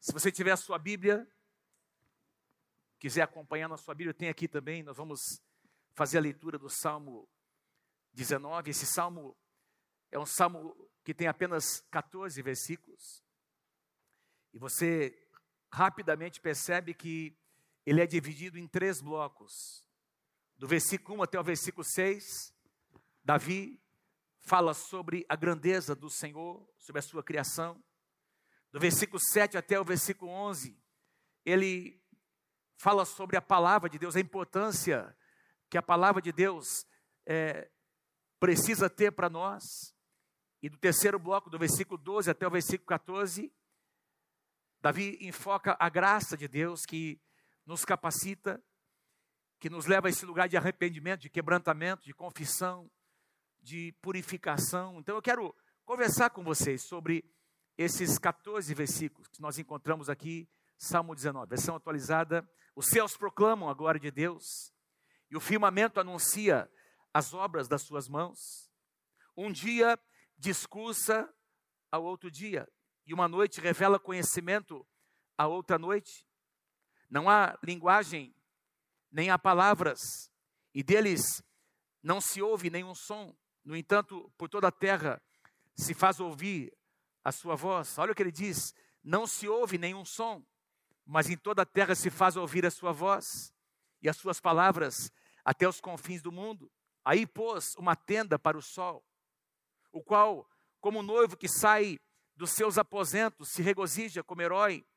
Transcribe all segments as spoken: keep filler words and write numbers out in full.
Se você tiver a sua Bíblia, quiser acompanhar na sua Bíblia, tem aqui também. Nós vamos fazer a leitura do Salmo dezenove. Esse Salmo é um Salmo que tem apenas quatorze versículos. E você rapidamente percebe que ele é dividido em três blocos. Do versículo um até o versículo seis, Davi fala sobre a grandeza do Senhor, sobre a sua criação. Do versículo sete até o versículo onze, ele fala sobre a palavra de Deus, a importância que a palavra de Deus é, precisa ter para nós. E do terceiro bloco, do versículo doze até o versículo quatorze, Davi enfoca a graça de Deus que nos capacita, que nos leva a esse lugar de arrependimento, de quebrantamento, de confissão, de purificação. Então eu quero conversar com vocês sobre esses quatorze versículos que nós encontramos aqui, Salmo dezenove, versão atualizada. Os céus proclamam a glória de Deus, e o firmamento anuncia as obras das suas mãos. Um dia discursa ao outro dia, e uma noite revela conhecimento à outra noite. Não há linguagem, nem há palavras, e deles não se ouve nenhum som. No entanto, por toda a terra se faz ouvir a sua voz. Olha o que ele diz: não se ouve nenhum som, mas em toda a terra se faz ouvir a sua voz, e as suas palavras até os confins do mundo. Aí pôs uma tenda para o sol, o qual, como noivo que sai dos seus aposentos, se regozija como herói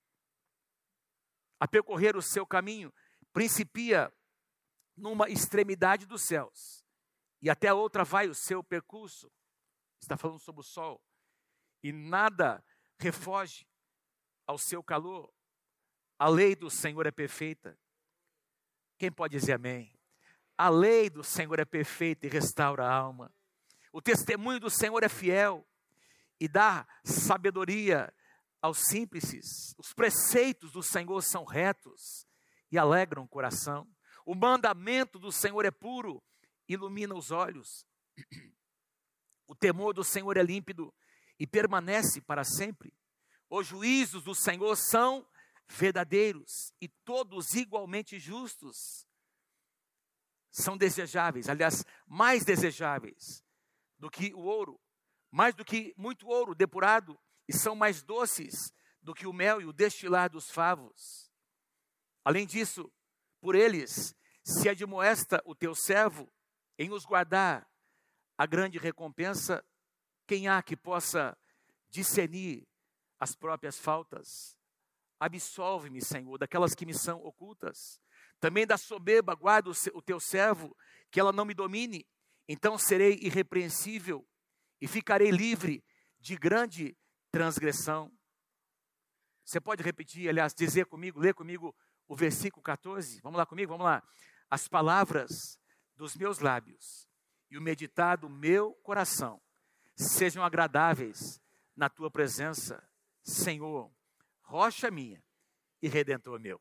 a percorrer o seu caminho, principia numa extremidade dos céus, e até a outra vai o seu percurso. Está falando sobre o sol. E nada refoge ao seu calor. A lei do Senhor é perfeita. Quem pode dizer amém? A lei do Senhor é perfeita e restaura a alma. O testemunho do Senhor é fiel e dá sabedoria aos simples. Os preceitos do Senhor são retos e alegram o coração. O mandamento do Senhor é puro, ilumina os olhos. O temor do Senhor é límpido e permanece para sempre. Os juízos do Senhor são verdadeiros e todos igualmente justos. São desejáveis, aliás, mais desejáveis do que o ouro, mais do que muito ouro depurado, e são mais doces do que o mel e o destilar dos favos. Além disso, por eles se admoesta o teu servo em os guardar a grande recompensa. Quem há que possa discernir as próprias faltas? Absolve-me, Senhor, daquelas que me são ocultas. Também da soberba guarda o teu servo, que ela não me domine. Então serei irrepreensível e ficarei livre de grande transgressão. Você pode repetir, aliás, dizer comigo, ler comigo o versículo quatorze? Vamos lá comigo, vamos lá. As palavras dos meus lábios e o meditar do meu coração sejam agradáveis na tua presença, Senhor, rocha minha e redentor meu.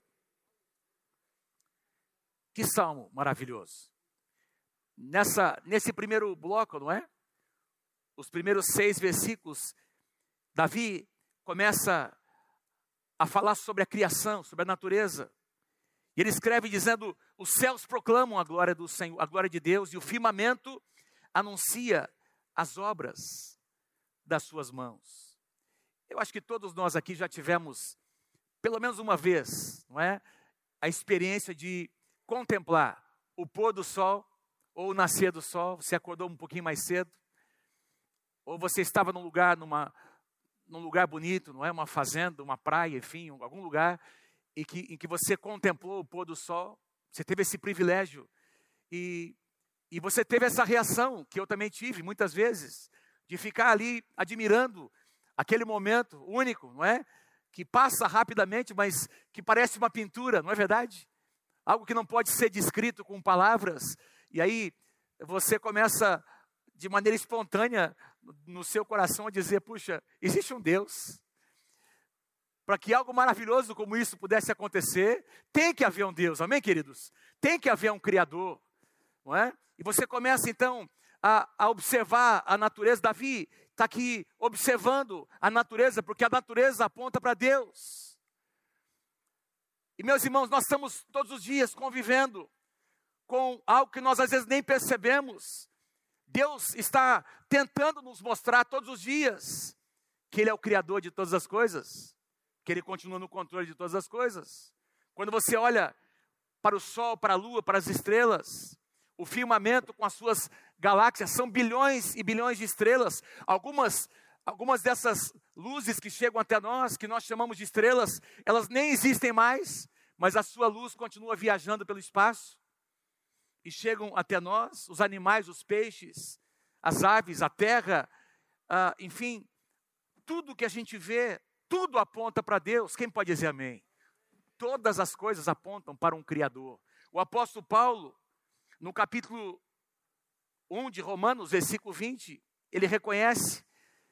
Que salmo maravilhoso. Nessa, nesse primeiro bloco, não é? Os primeiros seis versículos, Davi começa a falar sobre a criação, sobre a natureza. E ele escreve dizendo: os céus proclamam a glória do Senhor, a glória de Deus, e o firmamento anuncia as obras das suas mãos. Eu acho que todos nós aqui já tivemos, pelo menos uma vez, não é? A experiência de contemplar o pôr do sol ou o nascer do sol. Você acordou um pouquinho mais cedo, ou você estava num lugar, numa, num lugar bonito, não é? Uma fazenda, uma praia, enfim, algum lugar em que, em que você contemplou o pôr do sol. Você teve esse privilégio e, e você teve essa reação que eu também tive muitas vezes, de ficar ali admirando aquele momento único, não é? Que passa rapidamente, mas que parece uma pintura, não é verdade? Algo que não pode ser descrito com palavras. E aí você começa de maneira espontânea no seu coração a dizer: puxa, existe um Deus. Para que algo maravilhoso como isso pudesse acontecer, tem que haver um Deus, amém, queridos? Tem que haver um Criador, não é? E você começa então a, a observar a natureza. Davi está aqui observando a natureza, porque a natureza aponta para Deus. E meus irmãos, nós estamos todos os dias convivendo com algo que nós às vezes nem percebemos. Deus está tentando nos mostrar todos os dias que Ele é o Criador de todas as coisas, que Ele continua no controle de todas as coisas. Quando você olha para o sol, para a lua, para as estrelas, o firmamento com as suas galáxias, são bilhões e bilhões de estrelas. Algumas, algumas dessas luzes que chegam até nós, que nós chamamos de estrelas, elas nem existem mais, mas a sua luz continua viajando pelo espaço. E chegam até nós, os animais, os peixes, as aves, a terra, ah, enfim, tudo que a gente vê, tudo aponta para Deus. Quem pode dizer amém? Todas as coisas apontam para um Criador. O apóstolo Paulo, no capítulo um de Romanos, versículo vinte, ele reconhece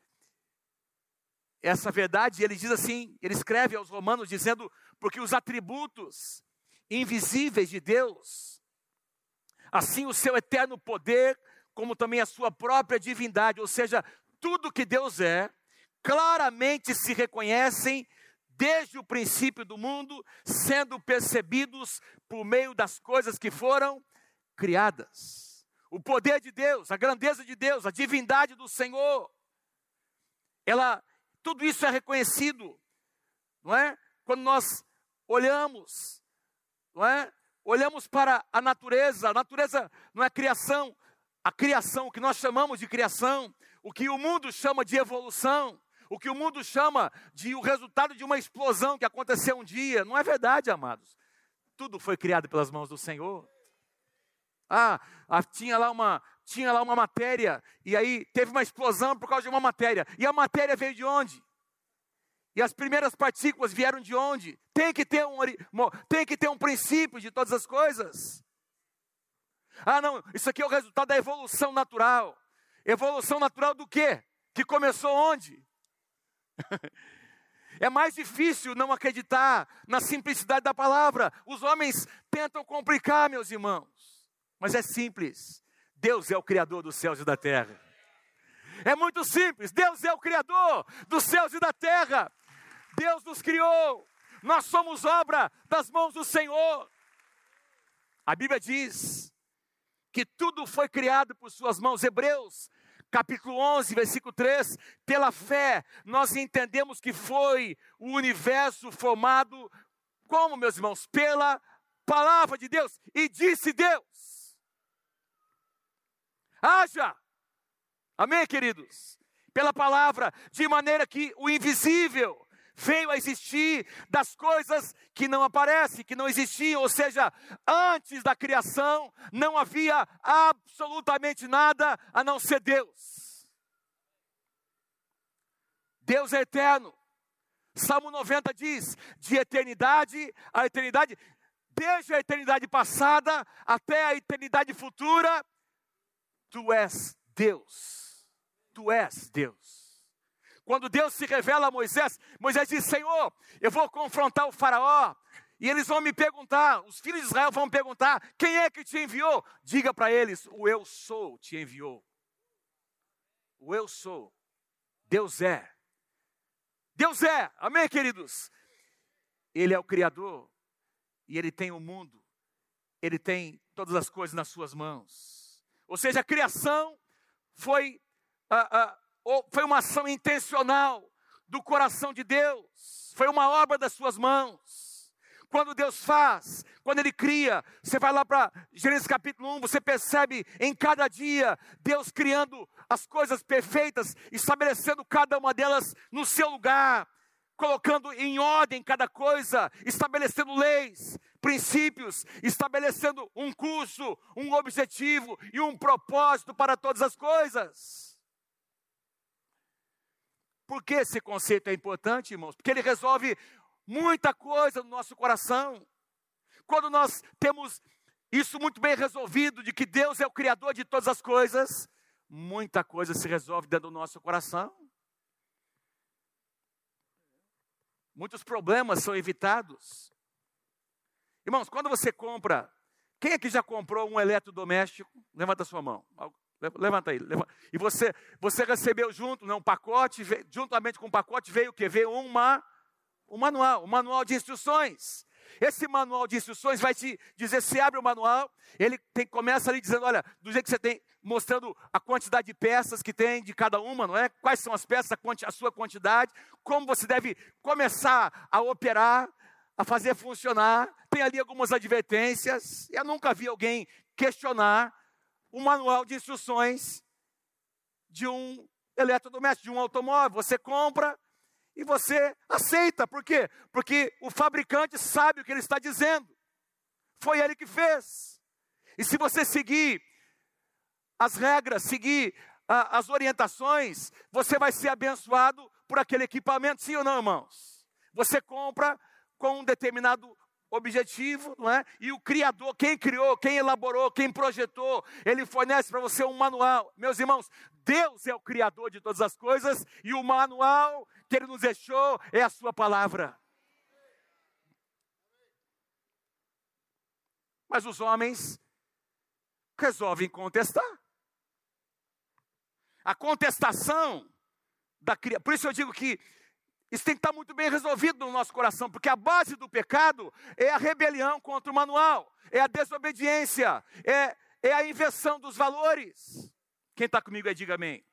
essa verdade, e ele diz assim, ele escreve aos romanos dizendo, porque os atributos invisíveis de Deus, assim o seu eterno poder, como também a sua própria divindade, ou seja, tudo que Deus é, claramente se reconhecem desde o princípio do mundo, sendo percebidos por meio das coisas que foram criadas. O poder de Deus, a grandeza de Deus, a divindade do Senhor, ela, tudo isso é reconhecido, não é? Quando nós olhamos, não é? Olhamos para a natureza, a natureza não é criação, a criação, o que nós chamamos de criação, o que o mundo chama de evolução, o que o mundo chama de o resultado de uma explosão que aconteceu um dia, não é verdade, amados. Tudo foi criado pelas mãos do Senhor. Ah, ah, tinha lá uma, tinha lá uma matéria, e aí teve uma explosão por causa de uma matéria, e a matéria veio de onde? E as primeiras partículas vieram de onde? Tem que ter um, tem que ter um princípio de todas as coisas. Ah não, isso aqui é o resultado da evolução natural. Evolução natural do quê? Que começou onde? É mais difícil não acreditar na simplicidade da palavra. Os homens tentam complicar, meus irmãos. Mas é simples. Deus é o Criador dos céus e da terra. É muito simples. Deus é o Criador dos céus e da terra. Deus nos criou. Nós somos obra das mãos do Senhor. A Bíblia diz que tudo foi criado por suas mãos. Hebreus, capítulo onze, versículo três. Pela fé, nós entendemos que foi o universo formado, como, meus irmãos? Pela palavra de Deus. E disse Deus: haja. Amém, queridos? Pela palavra, de maneira que o invisível veio a existir das coisas que não aparecem, que não existiam, ou seja, antes da criação não havia absolutamente nada a não ser Deus. Deus é eterno. Salmo noventa diz, de eternidade a eternidade, desde a eternidade passada até a eternidade futura, tu és Deus. Tu és Deus. Quando Deus se revela a Moisés, Moisés diz: Senhor, eu vou confrontar o faraó, e eles vão me perguntar, os filhos de Israel vão me perguntar, quem é que te enviou? Diga para eles, o eu sou te enviou. O eu sou. Deus é. Deus é, amém, queridos? Ele é o Criador, e Ele tem o mundo, Ele tem todas as coisas nas suas mãos. Ou seja, a criação foi... Uh, uh, foi uma ação intencional do coração de Deus, foi uma obra das suas mãos. Quando Deus faz, quando Ele cria, você vai lá para Gênesis capítulo um, você percebe em cada dia, Deus criando as coisas perfeitas, estabelecendo cada uma delas no seu lugar, colocando em ordem cada coisa, estabelecendo leis, princípios, estabelecendo um curso, um objetivo e um propósito para todas as coisas. Por que esse conceito é importante, irmãos? Porque ele resolve muita coisa no nosso coração. Quando nós temos isso muito bem resolvido, de que Deus é o Criador de todas as coisas, muita coisa se resolve dentro do nosso coração. Muitos problemas são evitados. Irmãos, quando você compra, quem aqui já comprou um eletrodoméstico? Levanta a sua mão. Levanta aí. Levanta. E você, você recebeu junto, né, um pacote, veio, juntamente com o pacote veio o quê? Veio uma, um manual, um manual de instruções. Esse manual de instruções vai te dizer, se abre o manual, ele tem, começa ali dizendo, olha, do jeito que você tem, mostrando a quantidade de peças que tem de cada uma, não é? Quais são as peças, a, quanti, a sua quantidade, como você deve começar a operar, a fazer funcionar. Tem ali algumas advertências. Eu nunca vi alguém questionar o manual de instruções de um eletrodoméstico, de um automóvel. Você compra e você aceita. Por quê? Porque o fabricante sabe o que ele está dizendo. Foi ele que fez. E se você seguir as regras, seguir ah, as orientações, você vai ser abençoado por aquele equipamento, sim ou não, irmãos? Você compra com um determinado objetivo, não é? E o Criador, quem criou, quem elaborou, quem projetou, ele fornece para você um manual. Meus irmãos, Deus é o Criador de todas as coisas e o manual que Ele nos deixou é a sua palavra. Mas os homens resolvem contestar. A contestação da criação, por isso eu digo que isso tem que estar muito bem resolvido no nosso coração, porque a base do pecado é a rebelião contra o manual, é a desobediência, é, é a inversão dos valores. Quem está comigo aí, diga amém.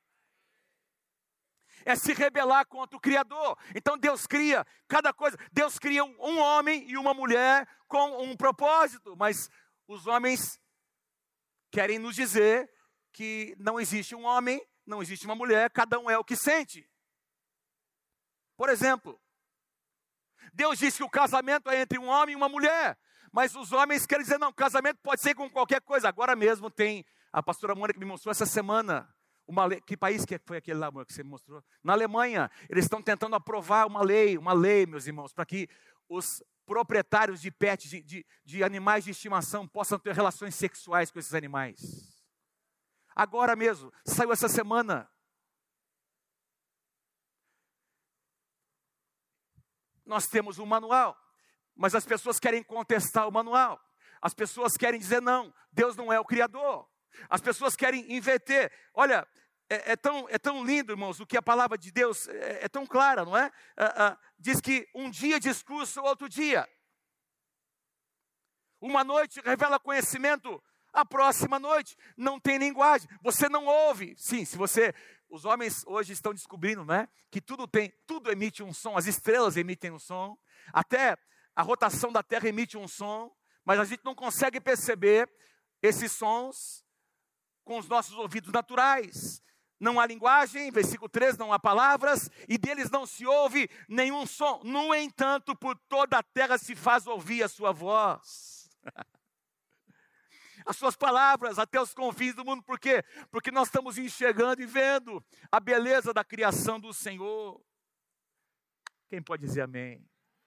É se rebelar contra o Criador. Então Deus cria cada coisa. Deus cria um homem e uma mulher com um propósito, mas os homens querem nos dizer que não existe um homem, não existe uma mulher, cada um é o que sente. Por exemplo, Deus disse que o casamento é entre um homem e uma mulher, mas os homens querem dizer, não, casamento pode ser com qualquer coisa. Agora mesmo tem, a pastora Mônica me mostrou essa semana, uma lei, que país que foi aquele lá, amor, que você me mostrou? Na Alemanha, eles estão tentando aprovar uma lei, uma lei, meus irmãos, para que os proprietários de pets, de, de, de animais de estimação, possam ter relações sexuais com esses animais. Agora mesmo, saiu essa semana. Nós temos um manual, mas as pessoas querem contestar o manual. As pessoas querem dizer não, Deus não é o Criador. As pessoas querem inverter. Olha, é, é, tão, é tão lindo, irmãos, o que a palavra de Deus é, é tão clara, não é? Ah, ah, diz que um dia discurso, outro dia. Uma noite revela conhecimento, a próxima noite não tem linguagem. Você não ouve. Sim, se você... Os homens hoje estão descobrindo, né, que tudo tem, tudo emite um som, as estrelas emitem um som, até a rotação da Terra emite um som, mas a gente não consegue perceber esses sons com os nossos ouvidos naturais. Não há linguagem, versículo três, não há palavras, e deles não se ouve nenhum som. No entanto, por toda a terra se faz ouvir a sua voz. As suas palavras até os confins do mundo. Por quê? Porque nós estamos enxergando e vendo a beleza da criação do Senhor. Quem pode dizer amém?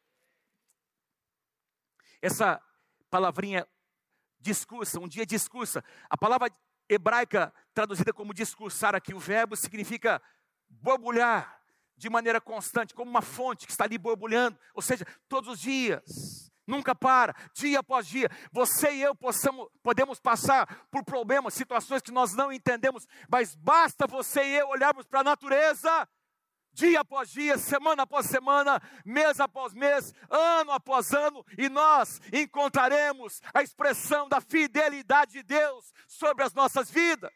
Essa palavrinha discursa, um dia discursa. A palavra hebraica traduzida como discursar aqui, o verbo significa borbulhar de maneira constante, como uma fonte que está ali borbulhando. Ou seja, todos os dias. Nunca para, dia após dia. Você e eu possamos, podemos passar por problemas, situações que nós não entendemos, mas basta você e eu olharmos para a natureza, dia após dia, semana após semana, mês após mês, ano após ano, e nós encontraremos a expressão da fidelidade de Deus sobre as nossas vidas.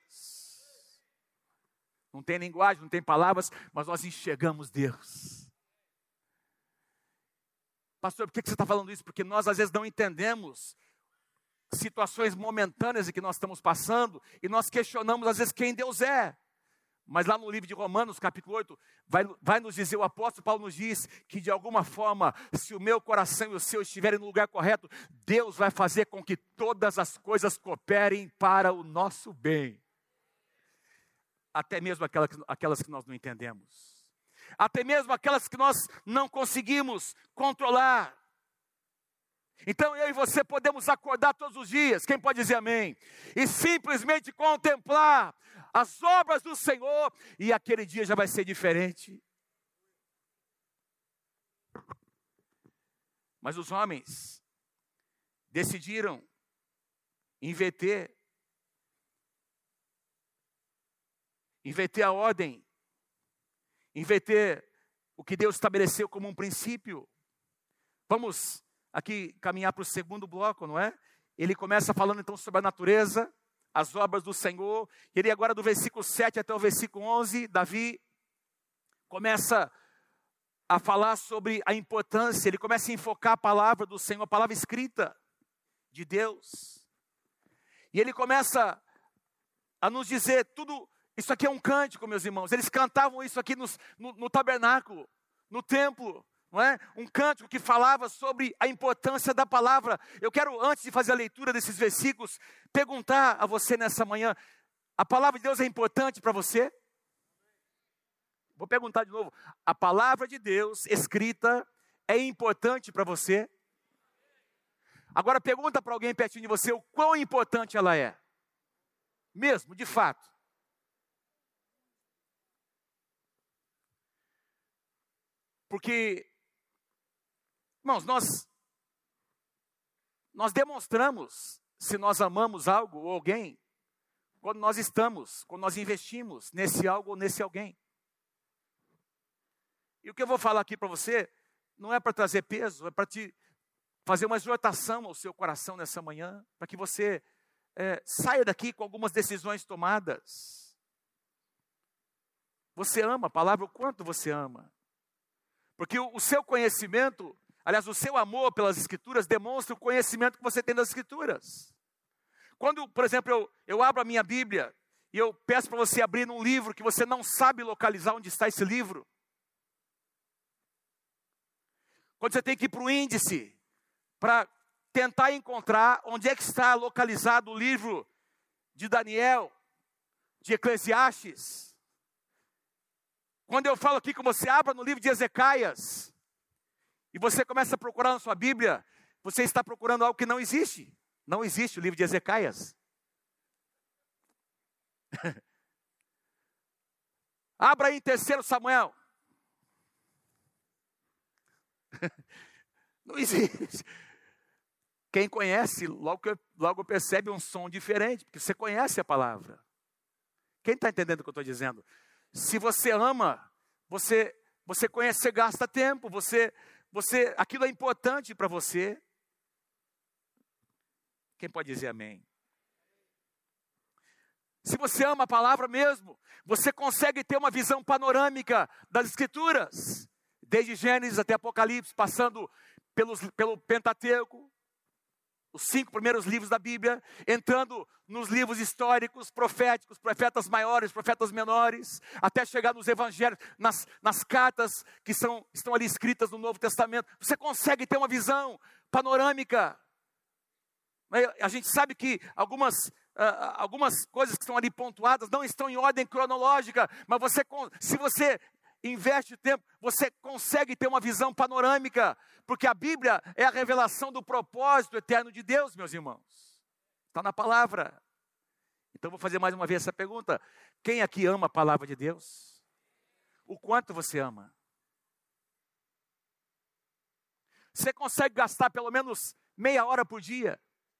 Não tem linguagem, não tem palavras, mas nós enxergamos Deus. Pastor, por que você está falando isso? Porque nós às vezes não entendemos situações momentâneas em que nós estamos passando e nós questionamos às vezes quem Deus é. Mas lá no livro de Romanos, capítulo oito, vai, vai nos dizer, o apóstolo Paulo nos diz que de alguma forma, se o meu coração e o seu estiverem no lugar correto, Deus vai fazer com que todas as coisas cooperem para o nosso bem. Até mesmo aquelas, aquelas que nós não entendemos. Até mesmo aquelas que nós não conseguimos controlar. Então eu e você podemos acordar todos os dias, quem pode dizer amém? E simplesmente contemplar as obras do Senhor, e aquele dia já vai ser diferente. Mas os homens decidiram inverter inverter a ordem, inverter o que Deus estabeleceu como um princípio. Vamos aqui caminhar para o segundo bloco, não é? Ele começa falando então sobre a natureza, as obras do Senhor. Ele agora do versículo sete até o versículo onze, Davi começa a falar sobre a importância, ele começa a enfocar a palavra do Senhor, a palavra escrita de Deus. E ele começa a nos dizer tudo, isso aqui é um cântico, meus irmãos. Eles cantavam isso aqui nos, no, no tabernáculo, no templo, não é? Um cântico que falava sobre a importância da palavra. Eu quero, antes de fazer a leitura desses versículos, perguntar a você nessa manhã, a palavra de Deus é importante para você? Vou perguntar de novo, a palavra de Deus escrita é importante para você? Agora pergunta para alguém pertinho de você o quão importante ela é. Mesmo, de fato. Porque, irmãos, nós, nós demonstramos se nós amamos algo ou alguém, quando nós estamos, quando nós investimos nesse algo ou nesse alguém. E o que eu vou falar aqui para você, não é para trazer peso, é para te fazer uma exortação ao seu coração nessa manhã, para que você é, saia daqui com algumas decisões tomadas. Você ama a palavra, o quanto você ama. Porque o, o seu conhecimento, aliás, o seu amor pelas Escrituras demonstra o conhecimento que você tem das Escrituras. Quando, por exemplo, eu, eu abro a minha Bíblia e eu peço para você abrir num livro que você não sabe localizar onde está esse livro. Quando você tem que ir para o índice para tentar encontrar onde é que está localizado o livro de Daniel, de Eclesiastes. Quando eu falo aqui que você abra no livro de Ezequias, e você começa a procurar na sua Bíblia, você está procurando algo que não existe. Não existe o livro de Ezequias. Abra aí em terceiro Samuel. Não existe. Quem conhece, logo, logo percebe um som diferente, porque você conhece a palavra. Quem está entendendo o que eu estou dizendo? Se você ama, você, você conhece, você gasta tempo, você, você, aquilo é importante para você. Quem pode dizer amém? Se você ama a palavra mesmo, você consegue ter uma visão panorâmica das Escrituras, desde Gênesis até Apocalipse, passando pelos, pelo Pentateuco, os cinco primeiros livros da Bíblia, entrando nos livros históricos, proféticos, profetas maiores, profetas menores, até chegar nos evangelhos, nas, nas cartas que são, estão ali escritas no Novo Testamento. Você consegue ter uma visão panorâmica. A gente sabe que algumas, uh, algumas coisas que estão ali pontuadas não estão em ordem cronológica, mas você, se você investe tempo, você consegue ter uma visão panorâmica, porque a Bíblia é a revelação do propósito eterno de Deus, meus irmãos. Está na palavra. Então vou fazer mais uma vez essa pergunta. Quem aqui ama a palavra de Deus? O quanto você ama? Você consegue gastar pelo menos meia hora por dia?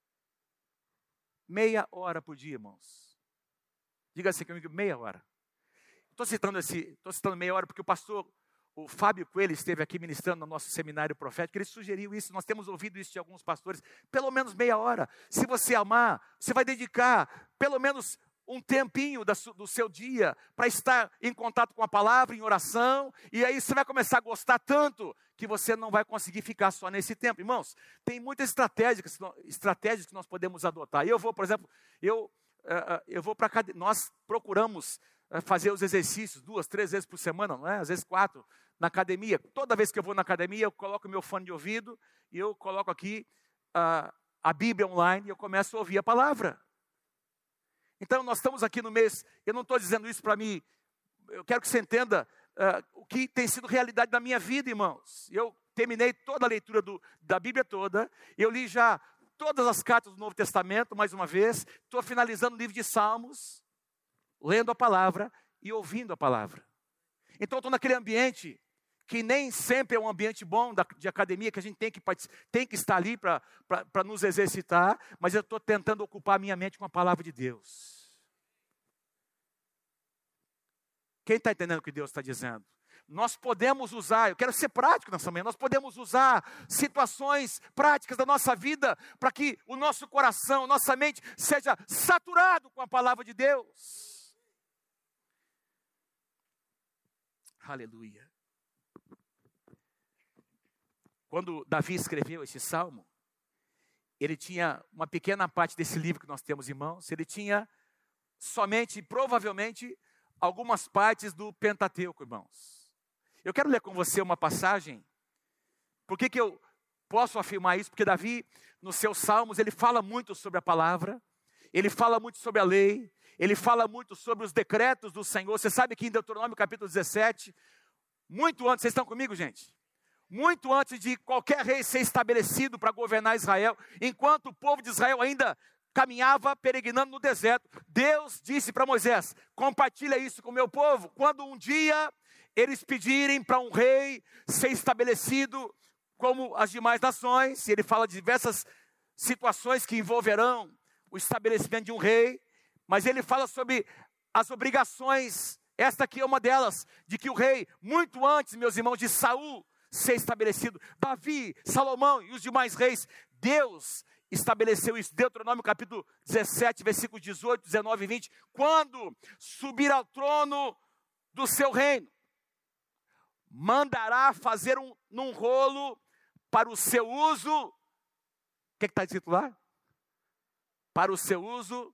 Meia hora por dia, irmãos. Diga assim comigo, meia hora. Estou citando, esse, estou citando meia hora porque o pastor, o Fábio Coelho, esteve aqui ministrando no nosso seminário profético. Ele sugeriu isso, nós temos ouvido isso de alguns pastores. Pelo menos meia hora. Se você amar, você vai dedicar pelo menos um tempinho da, do seu dia para estar em contato com a palavra, em oração. E aí você vai começar a gostar tanto que você não vai conseguir ficar só nesse tempo. Irmãos, tem muitas estratégias, estratégias que nós podemos adotar. Eu vou, por exemplo, eu, eu vou para academia. Nós procuramos fazer os exercícios duas, três vezes por semana, não é? Às vezes quatro, na academia. Toda vez que eu vou na academia, eu coloco meu fone de ouvido e eu coloco aqui uh, a Bíblia online e eu começo a ouvir a palavra. Então nós estamos aqui no mês, eu não estou dizendo isso para mim, eu quero que você entenda uh, o que tem sido realidade na minha vida, irmãos. Eu terminei toda a leitura do, da Bíblia toda, eu li já todas as cartas do Novo Testamento, mais uma vez, estou finalizando o livro de Salmos, lendo a palavra e ouvindo a palavra. Então eu estou naquele ambiente que nem sempre é um ambiente bom da, de academia, que a gente tem que, tem que estar ali para nos exercitar, mas eu estou tentando ocupar a minha mente com a palavra de Deus. Quem está entendendo o que Deus está dizendo? Nós podemos usar, eu quero ser prático nessa manhã, nós podemos usar situações práticas da nossa vida para que o nosso coração, nossa mente seja saturado com a palavra de Deus. Aleluia. Quando Davi escreveu este salmo, ele tinha uma pequena parte desse livro que nós temos em mãos, ele tinha somente, provavelmente, algumas partes do Pentateuco, irmãos. Eu quero ler com você uma passagem. Por que que eu posso afirmar isso? Porque Davi, nos seus salmos, ele fala muito sobre a palavra, ele fala muito sobre a lei, ele fala muito sobre os decretos do Senhor. Você sabe que em Deuteronômio capítulo dezessete, muito antes, vocês estão comigo, gente? Muito antes de qualquer rei ser estabelecido para governar Israel, enquanto o povo de Israel ainda caminhava peregrinando no deserto, Deus disse para Moisés: compartilha isso com o meu povo, quando um dia eles pedirem para um rei ser estabelecido como as demais nações. E ele fala de diversas situações que envolverão o estabelecimento de um rei, mas ele fala sobre as obrigações, esta aqui é uma delas, de que o rei, muito antes, meus irmãos, de Saul ser estabelecido, Davi, Salomão e os demais reis, Deus estabeleceu isso. Deuteronômio capítulo dezessete, versículos dezoito, dezenove e vinte, quando subir ao trono do seu reino, mandará fazer um, num rolo para o seu uso. O que está escrito lá? Para o seu uso,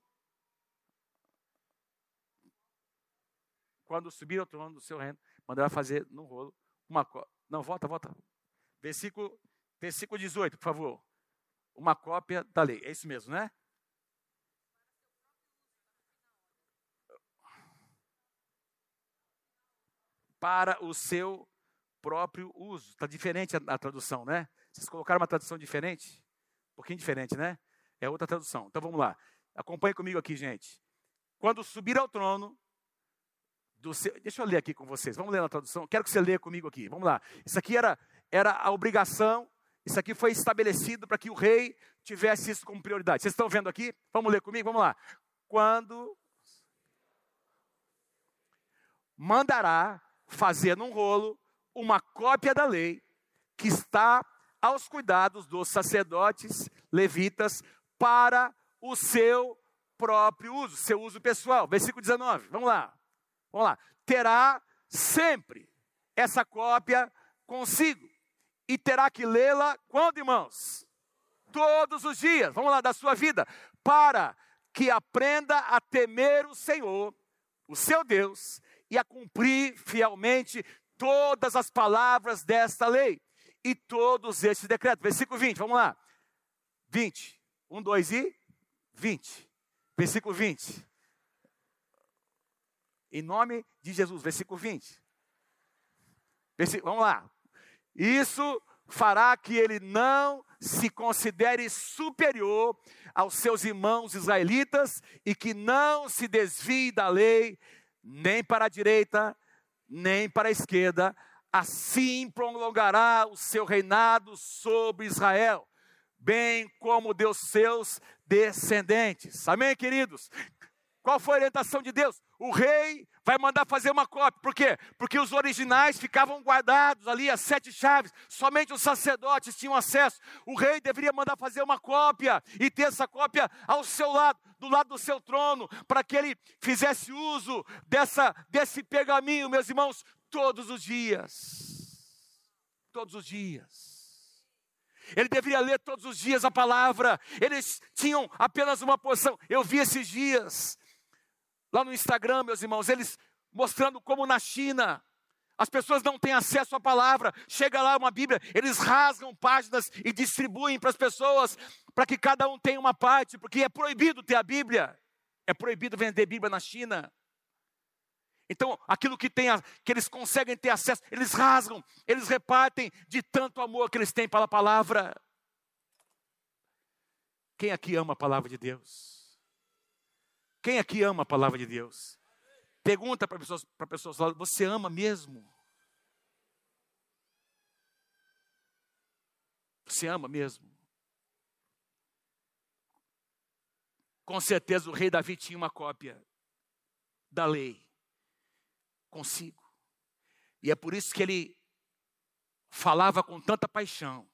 quando subir ao trono do seu reino, mandará fazer num rolo uma... Não, volta, volta. Versículo, versículo dezoito, por favor. Uma cópia da lei. É isso mesmo, né? Para o seu próprio uso. Está diferente a, a tradução, né? Vocês colocaram uma tradução diferente? Um pouquinho diferente, né? É outra tradução. Então vamos lá. Acompanhe comigo aqui, gente. Quando subir ao trono do seu... Deixa eu ler aqui com vocês. Vamos ler na tradução. Quero que você leia comigo aqui. Vamos lá. Isso aqui era, era a obrigação. Isso aqui foi estabelecido para que o rei tivesse isso como prioridade. Vocês estão vendo aqui? Vamos ler comigo? Vamos lá. Quando mandará fazer num rolo uma cópia da lei que está aos cuidados dos sacerdotes levitas para o seu próprio uso, seu uso pessoal. Versículo dezenove, vamos lá. Vamos lá. Terá sempre essa cópia consigo e terá que lê-la quando, irmãos? Todos os dias, vamos lá, da sua vida, para que aprenda a temer o Senhor, o seu Deus, e a cumprir fielmente todas as palavras desta lei e todos estes decretos. Versículo vinte, vamos lá. vinte. um, dois e vinte. Versículo vinte. Em nome de Jesus, versículo vinte. Versículo, vamos lá. Isso fará que ele não se considere superior aos seus irmãos israelitas e que não se desvie da lei, nem para a direita, nem para a esquerda. Assim prolongará o seu reinado sobre Israel, bem como Deus seus descendentes. Amém, queridos? Qual foi a orientação de Deus? O rei vai mandar fazer uma cópia. Por quê? Porque os originais ficavam guardados ali, as sete chaves. Somente os sacerdotes tinham acesso. O rei deveria mandar fazer uma cópia e ter essa cópia ao seu lado, do lado do seu trono, para que ele fizesse uso dessa, desse pergaminho, meus irmãos, todos os dias. Todos os dias. Ele deveria ler todos os dias a palavra. Eles tinham apenas uma porção. Eu vi esses dias lá no Instagram, meus irmãos, eles mostrando como na China as pessoas não têm acesso à palavra. Chega lá uma Bíblia, eles rasgam páginas e distribuem para as pessoas, para que cada um tenha uma parte, porque é proibido ter a Bíblia. É proibido vender Bíblia na China. Então, aquilo que, tem, que eles conseguem ter acesso, eles rasgam, eles repartem de tanto amor que eles têm pela palavra. Quem aqui ama a palavra de Deus? Quem aqui ama a palavra de Deus? Pergunta para pessoas, para pessoas lá, você ama mesmo? Você ama mesmo? Com certeza o rei Davi tinha uma cópia da lei. consigo. E é por isso que ele falava com tanta paixão,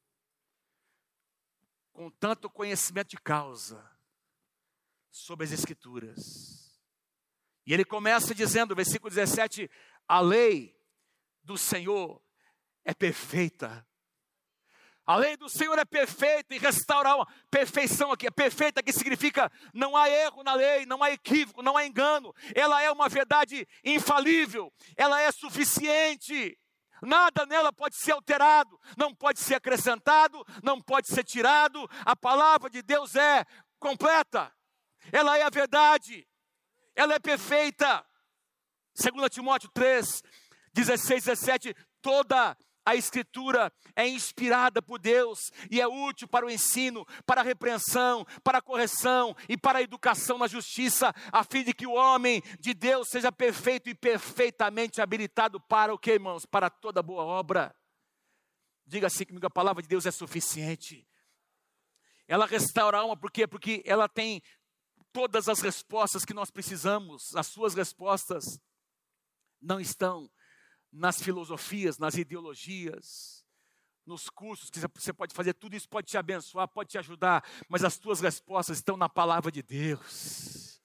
com tanto conhecimento de causa, sobre as Escrituras. E ele começa dizendo, versículo dezessete, a lei do Senhor é perfeita. A lei do Senhor é perfeita e restaura uma perfeição aqui. A perfeita aqui significa não há erro na lei, não há equívoco, não há engano. Ela é uma verdade infalível, ela é suficiente. Nada nela pode ser alterado, não pode ser acrescentado, não pode ser tirado. A palavra de Deus é completa, ela é a verdade, ela é perfeita. Segundo Timóteo três, dezesseis, dezessete, toda a Escritura é inspirada por Deus e é útil para o ensino, para a repreensão, para a correção e para a educação na justiça, a fim de que o homem de Deus seja perfeito e perfeitamente habilitado para o que, irmãos? Para toda boa obra. Diga assim comigo, a palavra de Deus é suficiente. Ela restaura a alma, por quê? Porque ela tem todas as respostas que nós precisamos. As suas respostas não estão nas filosofias, nas ideologias, nos cursos que você pode fazer. Tudo isso pode te abençoar, pode te ajudar, mas as tuas respostas estão na palavra de Deus.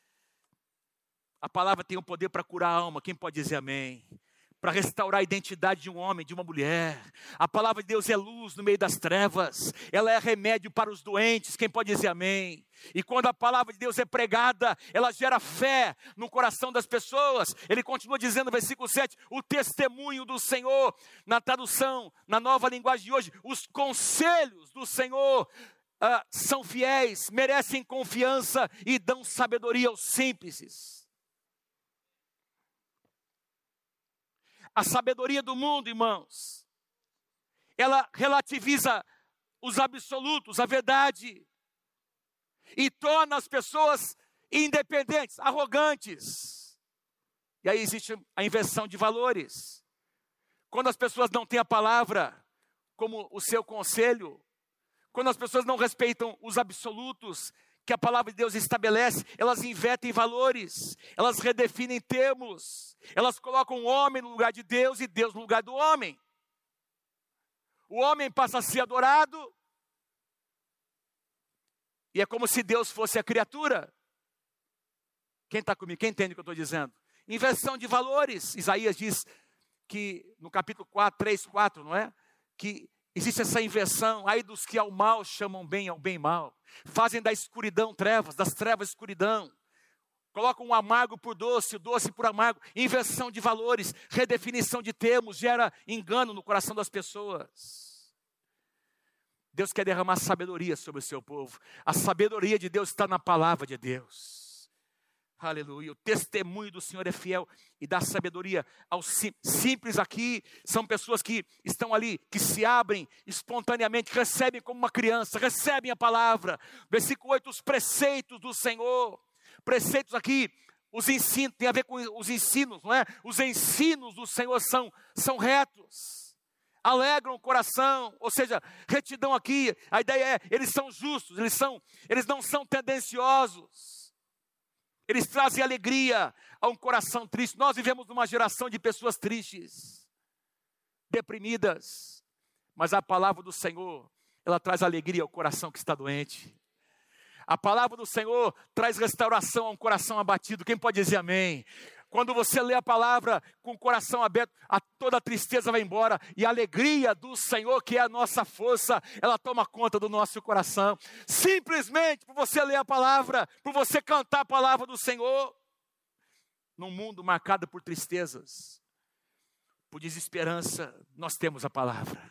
A palavra tem o poder para curar a alma, quem pode dizer amém? Para restaurar a identidade de um homem, de uma mulher. A palavra de Deus é luz no meio das trevas, ela é remédio para os doentes, quem pode dizer amém? E quando a palavra de Deus é pregada, ela gera fé no coração das pessoas. Ele continua dizendo no versículo sete, o testemunho do Senhor, na tradução, na nova linguagem de hoje, os conselhos do Senhor ah, são fiéis, merecem confiança e dão sabedoria aos simples. A sabedoria do mundo, irmãos, ela relativiza os absolutos, a verdade, e torna as pessoas independentes, arrogantes. E aí existe a inversão de valores. Quando as pessoas não têm a palavra como o seu conselho, quando as pessoas não respeitam os absolutos que a palavra de Deus estabelece, elas invertem valores, elas redefinem termos, elas colocam o homem no lugar de Deus e Deus no lugar do homem. O homem passa a ser adorado, e é como se Deus fosse a criatura. Quem está comigo? Quem entende o que eu estou dizendo? Inversão de valores. Isaías diz que no capítulo quatro, três, quatro, não é? Que existe essa inversão, aí dos que ao mal chamam bem ao bem mal, fazem da escuridão trevas, das trevas escuridão, colocam o amargo por doce, o doce por amargo, inversão de valores, redefinição de termos, gera engano no coração das pessoas. Deus quer derramar sabedoria sobre o seu povo, a sabedoria de Deus está na palavra de Deus. Aleluia, o testemunho do Senhor é fiel e dá sabedoria aos sim, simples aqui, são pessoas que estão ali, que se abrem espontaneamente, recebem como uma criança, recebem a palavra. Versículo oito, os preceitos do Senhor, preceitos aqui, os ensinos, tem a ver com os ensinos, não é? Os ensinos do Senhor são, são retos, alegram o coração, ou seja, retidão aqui, a ideia é, eles são justos, eles, são, eles não são tendenciosos. Eles trazem alegria a um coração triste. Nós vivemos numa geração de pessoas tristes, deprimidas. Mas a palavra do Senhor, ela traz alegria ao coração que está doente. A palavra do Senhor traz restauração a um coração abatido. Quem pode dizer amém? Quando você lê a palavra com o coração aberto, a toda a tristeza vai embora. E a alegria do Senhor, que é a nossa força, ela toma conta do nosso coração. Simplesmente por você ler a palavra, por você cantar a palavra do Senhor. Num mundo marcado por tristezas, por desesperança, nós temos a palavra.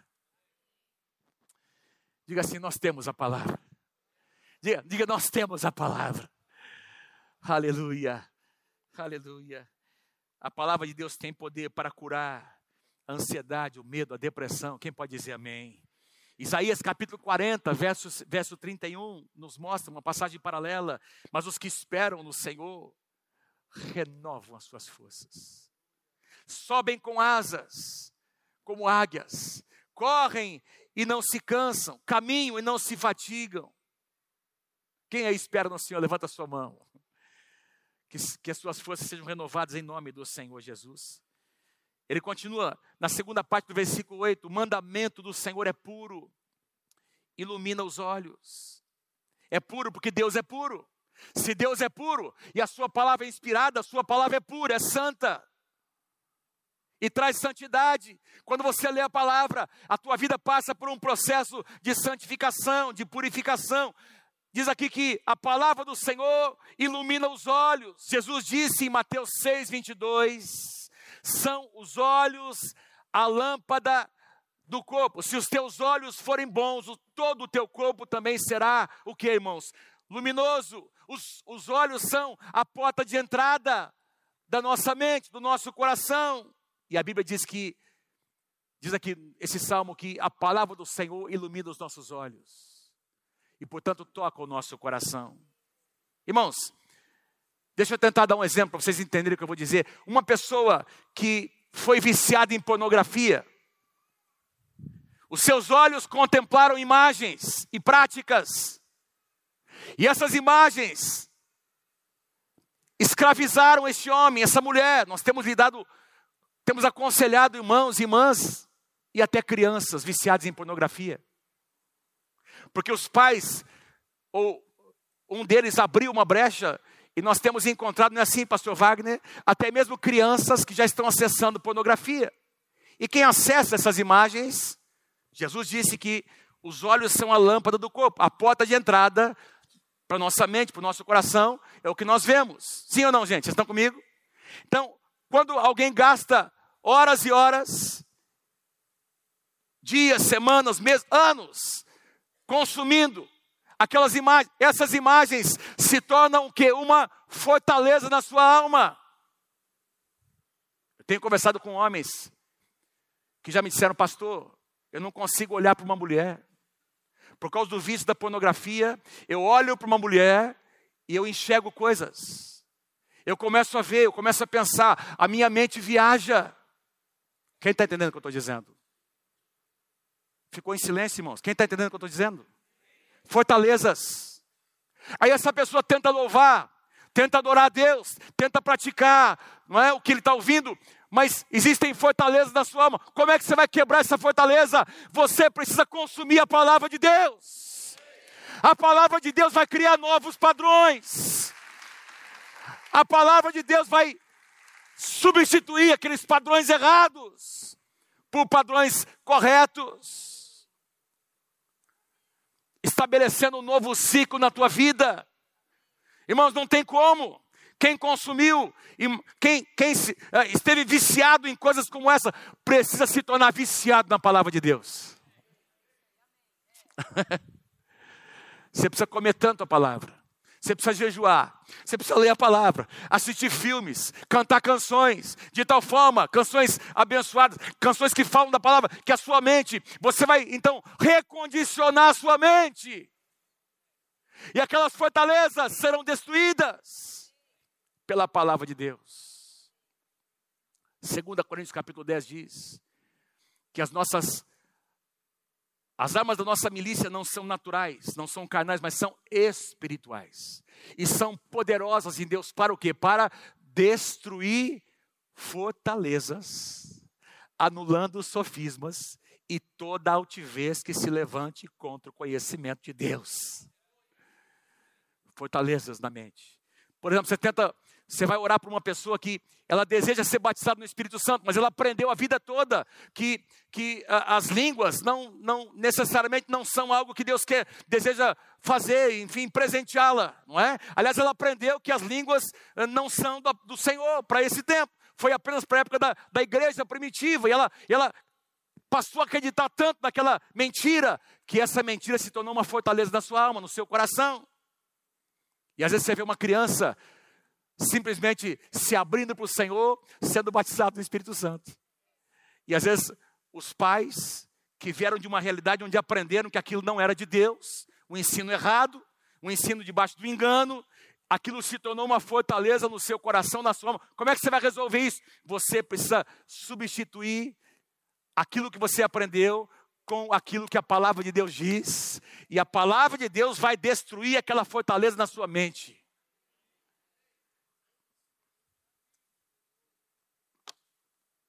Diga assim, nós temos a palavra. Diga, diga nós temos a palavra. Aleluia. Aleluia. A palavra de Deus tem poder para curar a ansiedade, o medo, a depressão. Quem pode dizer amém? Isaías capítulo quarenta, verso, verso trinta e um, nos mostra uma passagem paralela. Mas os que esperam no Senhor renovam as suas forças. Sobem com asas, como águias. Correm e não se cansam. Caminham e não se fatigam. Quem aí espera no Senhor? Levanta a sua mão. que, que as suas forças sejam renovadas em nome do Senhor Jesus. Ele continua na segunda parte do versículo oito, o mandamento do Senhor é puro, ilumina os olhos. É puro porque Deus é puro. Se Deus é puro e a sua palavra é inspirada, a sua palavra é pura, é santa. E traz santidade. Quando você lê a palavra, a tua vida passa por um processo de santificação, de purificação. Diz aqui que a palavra do Senhor ilumina os olhos. Jesus disse em Mateus seis, vinte e dois, são os olhos a lâmpada do corpo. Se os teus olhos forem bons, todo o teu corpo também será o que, irmãos? Luminoso. Os, os olhos são a porta de entrada da nossa mente, do nosso coração. E a Bíblia diz que, diz aqui esse salmo que a palavra do Senhor ilumina os nossos olhos. E portanto toca o nosso coração. Irmãos, deixa eu tentar dar um exemplo para vocês entenderem o que eu vou dizer. Uma pessoa que foi viciada em pornografia, os seus olhos contemplaram imagens e práticas. E essas imagens escravizaram este homem, essa mulher. Nós temos lidado, temos aconselhado irmãos e irmãs e até crianças viciadas em pornografia. Porque os pais, ou um deles abriu uma brecha, e nós temos encontrado, não é assim, pastor Wagner? Até mesmo crianças que já estão acessando pornografia. E quem acessa essas imagens, Jesus disse que os olhos são a lâmpada do corpo, a porta de entrada para a nossa mente, para o nosso coração, é o que nós vemos. Sim ou não, gente? Vocês estão comigo? Então, quando alguém gasta horas e horas, dias, semanas, meses, anos, consumindo aquelas imagens, essas imagens se tornam o quê? Uma fortaleza na sua alma. Eu tenho conversado com homens que já me disseram, pastor, eu não consigo olhar para uma mulher. Por causa do vício da pornografia, eu olho para uma mulher e eu enxergo coisas. Eu começo a ver, eu começo a pensar, a minha mente viaja. Quem está entendendo o que eu estou dizendo? Ficou em silêncio, irmãos. Quem está entendendo o que eu estou dizendo? Fortalezas. Aí essa pessoa tenta louvar, tenta adorar a Deus, tenta praticar, não é o que ele está ouvindo, mas existem fortalezas na sua alma. Como é que você vai quebrar essa fortaleza? Você precisa consumir a palavra de Deus. A palavra de Deus vai criar novos padrões. A palavra de Deus vai substituir aqueles padrões errados por padrões corretos, estabelecendo um novo ciclo na tua vida. Irmãos, não tem como. Quem consumiu, quem, quem esteve viciado em coisas como essa, precisa se tornar viciado na palavra de Deus. Você precisa comer tanto a palavra. Você precisa jejuar. Você precisa ler a palavra, assistir filmes, cantar canções, de tal forma, canções abençoadas, canções que falam da palavra, que a sua mente, você vai então recondicionar a sua mente. E aquelas fortalezas serão destruídas pela palavra de Deus. Segunda Coríntios capítulo dez diz que as nossas, as armas da nossa milícia não são naturais, não são carnais, mas são espirituais. E são poderosas em Deus para o quê? Para destruir fortalezas, anulando sofismas e toda altivez que se levante contra o conhecimento de Deus. Fortalezas na mente. Por exemplo, você tenta, você vai orar para uma pessoa que ela deseja ser batizada no Espírito Santo, mas ela aprendeu a vida toda que, que a, as línguas não, não necessariamente não são algo que Deus quer, deseja fazer, enfim, presenteá-la, não é? Aliás, ela aprendeu que as línguas não são do, do Senhor para esse tempo. Foi apenas para a época da, da igreja primitiva, e ela, e ela passou a acreditar tanto naquela mentira, que essa mentira se tornou uma fortaleza na sua alma, no seu coração. E às vezes você vê uma criança simplesmente se abrindo para o Senhor, sendo batizado no Espírito Santo. E às vezes os pais que vieram de uma realidade onde aprenderam que aquilo não era de Deus, um ensino errado, um ensino debaixo do engano, aquilo se tornou uma fortaleza no seu coração, na sua alma. Como é que você vai resolver isso? Você precisa substituir aquilo que você aprendeu com aquilo que a palavra de Deus diz, e a palavra de Deus vai destruir aquela fortaleza na sua mente.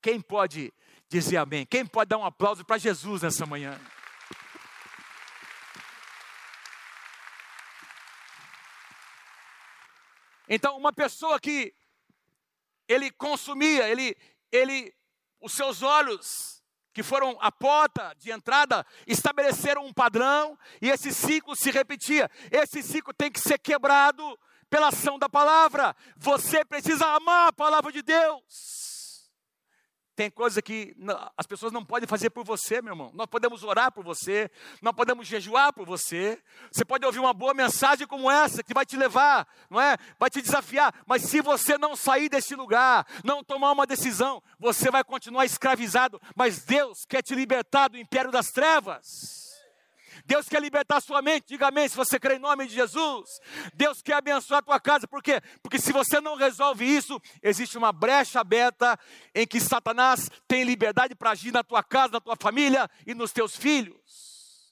Quem pode dizer amém? Quem pode dar um aplauso para Jesus nessa manhã? Então, uma pessoa que ele consumia, ele, ele, os seus olhos, que foram a porta de entrada, estabeleceram um padrão, e esse ciclo se repetia. Esse ciclo tem que ser quebrado pela ação da palavra. Você precisa amar a palavra de Deus. Tem coisa que as pessoas não podem fazer por você, meu irmão. Nós podemos orar por você, nós podemos jejuar por você. Você pode ouvir uma boa mensagem como essa, que vai te levar, não é? Vai te desafiar. Mas se você não sair desse lugar, não tomar uma decisão, você vai continuar escravizado. Mas Deus quer te libertar do império das trevas. Deus quer libertar a sua mente, diga amém se você crê em nome de Jesus. Deus quer abençoar a tua casa, por quê? Porque se você não resolve isso, existe uma brecha aberta em que Satanás tem liberdade para agir na tua casa, na tua família e nos teus filhos.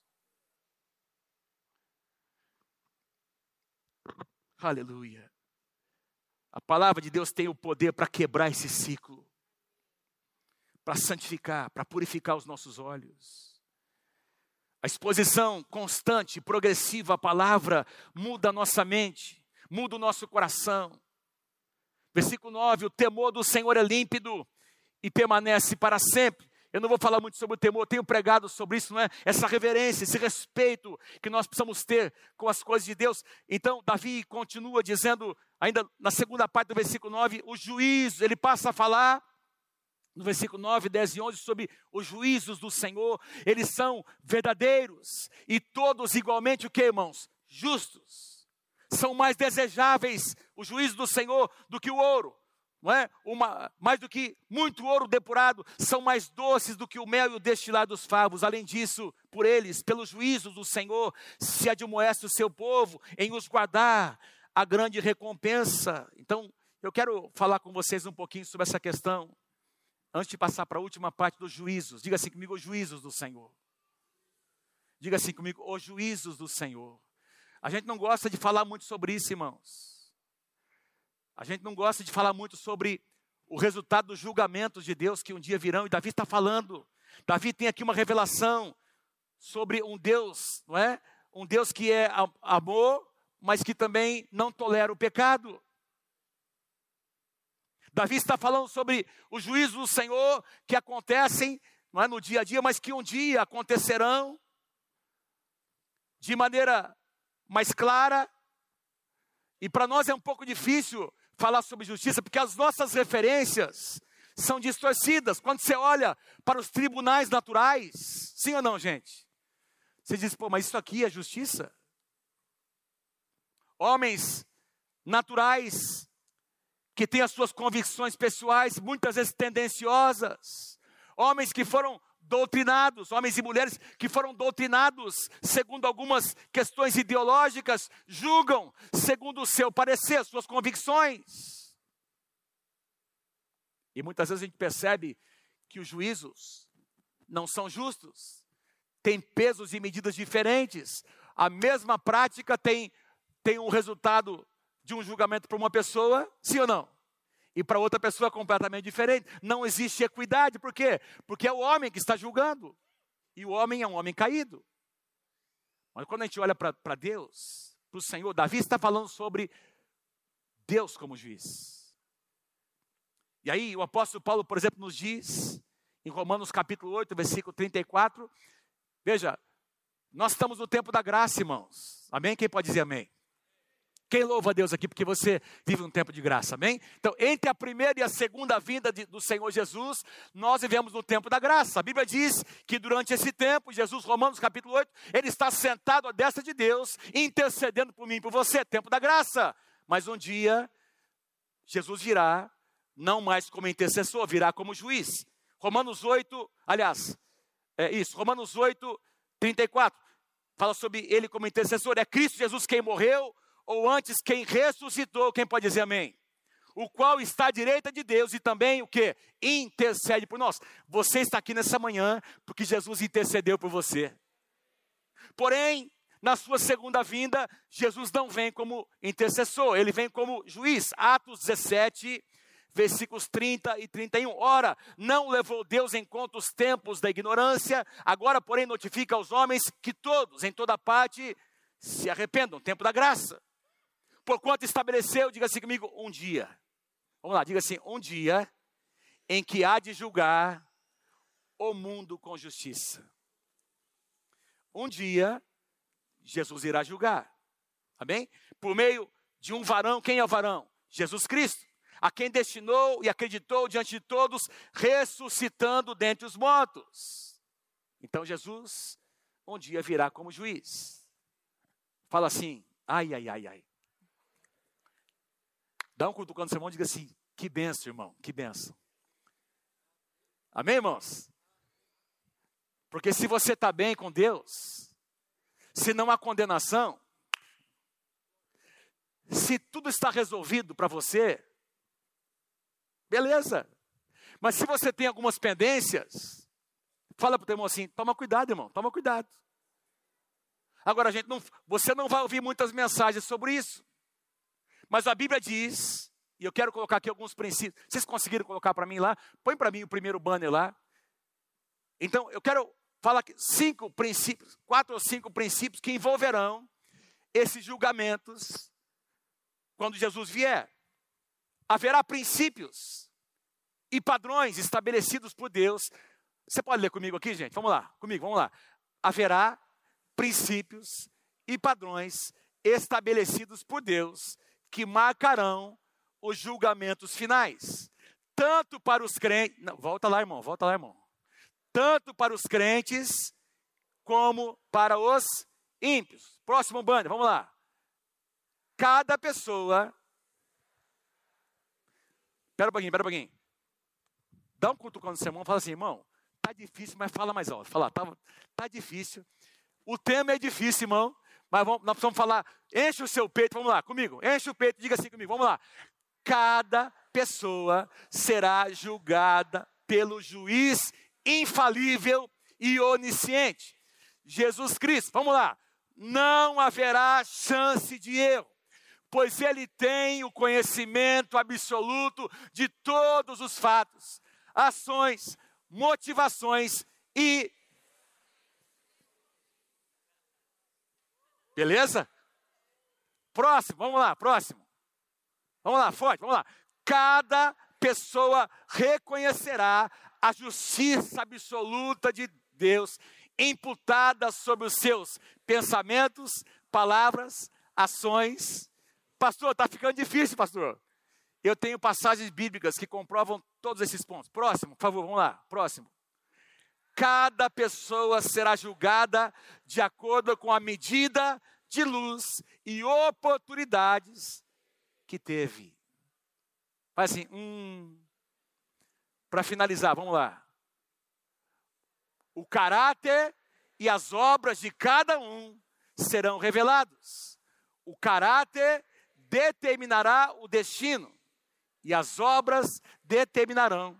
Aleluia. A palavra de Deus tem o poder para quebrar esse ciclo, para santificar, para purificar os nossos olhos. A exposição constante, progressiva à palavra muda a nossa mente, muda o nosso coração. Versículo nove, o temor do Senhor é límpido e permanece para sempre. Eu não vou falar muito sobre o temor, tenho pregado sobre isso, não é? Essa reverência, esse respeito que nós precisamos ter com as coisas de Deus. Então, Davi continua dizendo, ainda na segunda parte do versículo nove, o juízo, ele passa a falar no versículo nove, dez e onze, sobre os juízos do Senhor. Eles são verdadeiros e todos igualmente o que, irmãos? Justos. São mais desejáveis os juízos do Senhor do que o ouro, não é? Uma, mais do que muito ouro depurado, são mais doces do que o mel e o destilar dos favos. Além disso, por eles, pelos juízos do Senhor, se admoeste o seu povo em os guardar a grande recompensa. Então, eu quero falar com vocês um pouquinho sobre essa questão, antes de passar para a última parte dos juízos. Diga assim comigo, os juízos do Senhor. Diga assim comigo, os juízos do Senhor. A gente não gosta de falar muito sobre isso, irmãos. A gente não gosta de falar muito sobre o resultado dos julgamentos de Deus que um dia virão. E Davi está falando. Davi tem aqui uma revelação sobre um Deus, não é? Um Deus que é amor, mas que também não tolera o pecado. Davi está falando sobre os juízos do Senhor que acontecem, não é, no dia a dia, mas que um dia acontecerão de maneira mais clara. E para nós é um pouco difícil falar sobre justiça, porque as nossas referências são distorcidas. Quando você olha para os tribunais naturais, sim ou não, gente? Você diz, pô, mas isso aqui é justiça? Homens naturais que têm as suas convicções pessoais, muitas vezes tendenciosas, homens que foram doutrinados, homens e mulheres que foram doutrinados segundo algumas questões ideológicas, julgam segundo o seu parecer, suas convicções. E muitas vezes a gente percebe que os juízos não são justos, têm pesos e medidas diferentes. A mesma prática tem, tem um resultado de um julgamento para uma pessoa, sim ou não? E para outra pessoa completamente diferente. Não existe equidade, por quê? Porque é o homem que está julgando. E o homem é um homem caído. Mas quando a gente olha para Deus, para o Senhor, Davi está falando sobre Deus como juiz. E aí o apóstolo Paulo, por exemplo, nos diz, em Romanos capítulo oito, versículo trinta e quatro, veja, nós estamos no tempo da graça, irmãos. Amém? Quem pode dizer amém? Quem louva a Deus aqui, porque você vive um tempo de graça, amém? Então, entre a primeira e a segunda vinda de, do Senhor Jesus, nós vivemos no tempo da graça. A Bíblia diz que durante esse tempo, Jesus, Romanos capítulo oito, Ele está sentado à destra de Deus, intercedendo por mim e por você, tempo da graça. Mas um dia, Jesus virá, não mais como intercessor, virá como juiz. Romanos oito, aliás, é isso, Romanos oito, trinta e quatro, fala sobre Ele como intercessor. É Cristo Jesus quem morreu, ou antes quem ressuscitou, quem pode dizer amém? O qual está à direita de Deus e também o que? Intercede por nós. Você está aqui nessa manhã porque Jesus intercedeu por você. Porém, na sua segunda vinda, Jesus não vem como intercessor, Ele vem como juiz. Atos dezessete, versículos trinta e trinta e um. Ora, não levou Deus em conta os tempos da ignorância, agora, porém, notifica aos homens que todos, em toda parte, se arrependam. Tempo da graça. Porquanto estabeleceu, diga assim comigo, um dia. Vamos lá, diga assim, um dia em que há de julgar o mundo com justiça. Um dia, Jesus irá julgar. Amém? Por meio de um varão, quem é o varão? Jesus Cristo. A quem destinou e acreditou diante de todos, ressuscitando dentre os mortos. Então Jesus um dia virá como juiz. Fala assim, ai, ai, ai, ai. Dá um cutucão no seu irmão e diga assim, que benção, irmão, que benção. Amém, irmãos? Porque se você está bem com Deus, se não há condenação, se tudo está resolvido para você, beleza. Mas se você tem algumas pendências, fala para o teu irmão assim, toma cuidado, irmão, toma cuidado. Agora, a gente não, você não vai ouvir muitas mensagens sobre isso. Mas a Bíblia diz, e eu quero colocar aqui alguns princípios. Vocês conseguiram colocar para mim lá? Põe para mim o primeiro banner lá. Então, eu quero falar aqui cinco princípios, quatro ou cinco princípios que envolverão esses julgamentos quando Jesus vier. Haverá princípios e padrões estabelecidos por Deus. Você pode ler comigo aqui, gente? Vamos lá, comigo, vamos lá. Haverá princípios e padrões estabelecidos por Deus que marcarão os julgamentos finais. Tanto para os crentes... Não, volta lá, irmão, volta lá, irmão. Tanto para os crentes como para os ímpios. Próximo banner, vamos lá. Cada pessoa... Espera um pouquinho, espera um pouquinho. Dá um cutucão no seu irmão e fala assim, irmão, tá difícil, mas fala mais alto. Fala, tá, tá difícil. O tema é difícil, irmão, mas vamos, nós precisamos falar, enche o seu peito, vamos lá, comigo. Enche o peito, diga assim comigo, vamos lá. Cada pessoa será julgada pelo juiz infalível e onisciente, Jesus Cristo. Vamos lá. Não haverá chance de erro, pois ele tem o conhecimento absoluto de todos os fatos, ações, motivações e... Beleza? Próximo, vamos lá, próximo. Vamos lá, forte, vamos lá. Cada pessoa reconhecerá a justiça absoluta de Deus imputada sobre os seus pensamentos, palavras, ações. Pastor, está ficando difícil, pastor. Eu tenho passagens bíblicas que comprovam todos esses pontos. Próximo, por favor, vamos lá, próximo. Cada pessoa será julgada de acordo com a medida de luz e oportunidades que teve. Faz assim, hum, para finalizar, vamos lá. O caráter e as obras de cada um serão revelados. O caráter determinará o destino e as obras determinarão.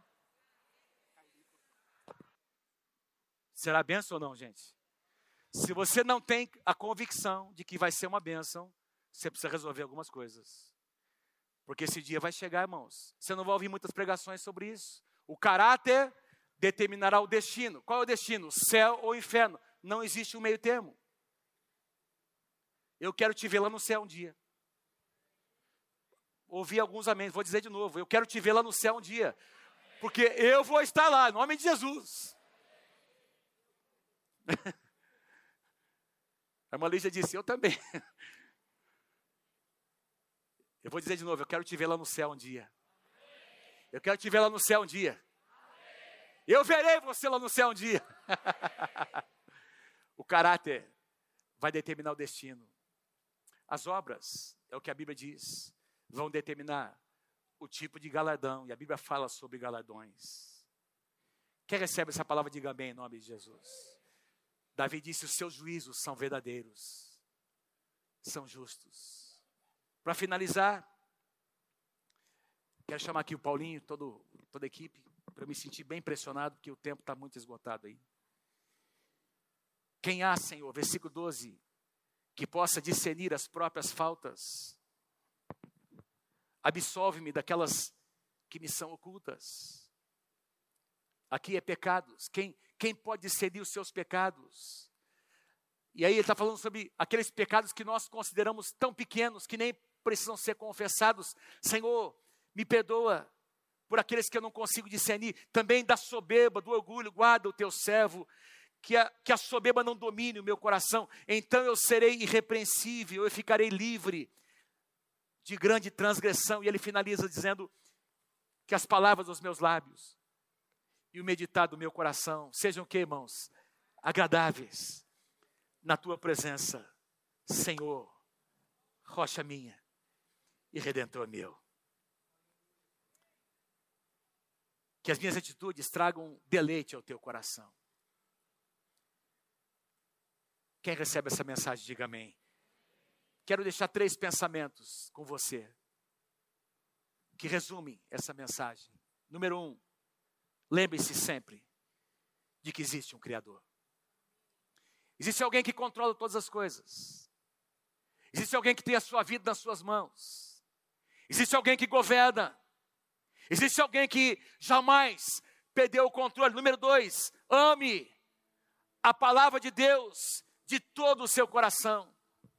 Será bênção ou não, gente? Se você não tem a convicção de que vai ser uma bênção, você precisa resolver algumas coisas. Porque esse dia vai chegar, irmãos. Você não vai ouvir muitas pregações sobre isso. O caráter determinará o destino. Qual é o destino? Céu ou inferno? Não existe um meio termo. Eu quero te ver lá no céu um dia. Ouvi alguns amém, vou dizer de novo. Eu quero te ver lá no céu um dia. Porque eu vou estar lá, em nome de Jesus. A irmã Lígia disse, eu também. Eu vou dizer de novo, eu quero te ver lá no céu um dia. Eu quero te ver lá no céu um dia. Eu verei você lá no céu um dia. O caráter vai determinar o destino. As obras, é o que a Bíblia diz, vão determinar o tipo de galardão. E a Bíblia fala sobre galardões. Quem recebe essa palavra, diga amém em nome de Jesus. Davi disse, os seus juízos são verdadeiros, são justos. Para finalizar, quero chamar aqui o Paulinho, todo, toda a equipe, para eu me sentir bem impressionado, porque o tempo está muito esgotado aí. Quem há, Senhor, versículo doze, que possa discernir as próprias faltas, absolve-me daquelas que me são ocultas. Aqui é pecados. Quem, quem pode discernir os seus pecados? E aí ele está falando sobre aqueles pecados que nós consideramos tão pequenos, que nem precisam ser confessados. Senhor, me perdoa por aqueles que eu não consigo discernir. Também da soberba, do orgulho, guarda o teu servo. Que a, que a soberba não domine o meu coração. Então eu serei irrepreensível, eu ficarei livre de grande transgressão. E ele finaliza dizendo que as palavras dos meus lábios e o meditar do meu coração sejam o que, irmãos? Agradáveis na tua presença, Senhor, rocha minha e redentor meu. Que as minhas atitudes tragam deleite ao teu coração. Quem recebe essa mensagem, diga amém. Quero deixar três pensamentos com você, que resumem essa mensagem. Número um, lembre-se sempre de que existe um Criador. Existe alguém que controla todas as coisas. Existe alguém que tem a sua vida nas suas mãos. Existe alguém que governa. Existe alguém que jamais perdeu o controle. Número dois, ame a palavra de Deus de todo o seu coração.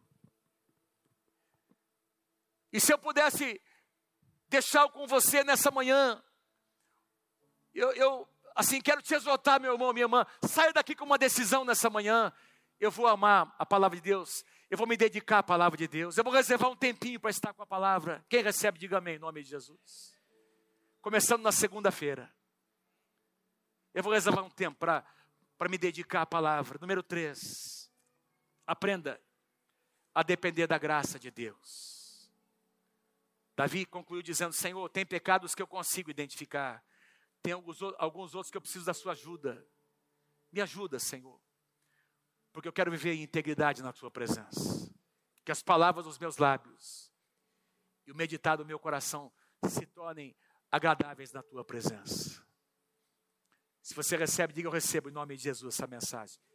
E se eu pudesse deixar com você nessa manhã, eu, eu assim, quero te exortar, meu irmão, minha irmã, saia daqui com uma decisão nessa manhã. Eu vou amar a palavra de Deus, eu vou me dedicar à palavra de Deus, eu vou reservar um tempinho para estar com a palavra. Quem recebe, diga amém, em nome de Jesus. Começando na segunda-feira, eu vou reservar um tempo para para me dedicar à palavra. Número três, aprenda a depender da graça de Deus. Davi concluiu dizendo, Senhor, tem pecados que eu consigo identificar, tem alguns, alguns outros que eu preciso da sua ajuda. Me ajuda, Senhor, porque eu quero viver em integridade na tua presença. Que as palavras dos meus lábios e o meditar do meu coração se tornem agradáveis na tua presença. Se você recebe, diga eu recebo em nome de Jesus essa mensagem.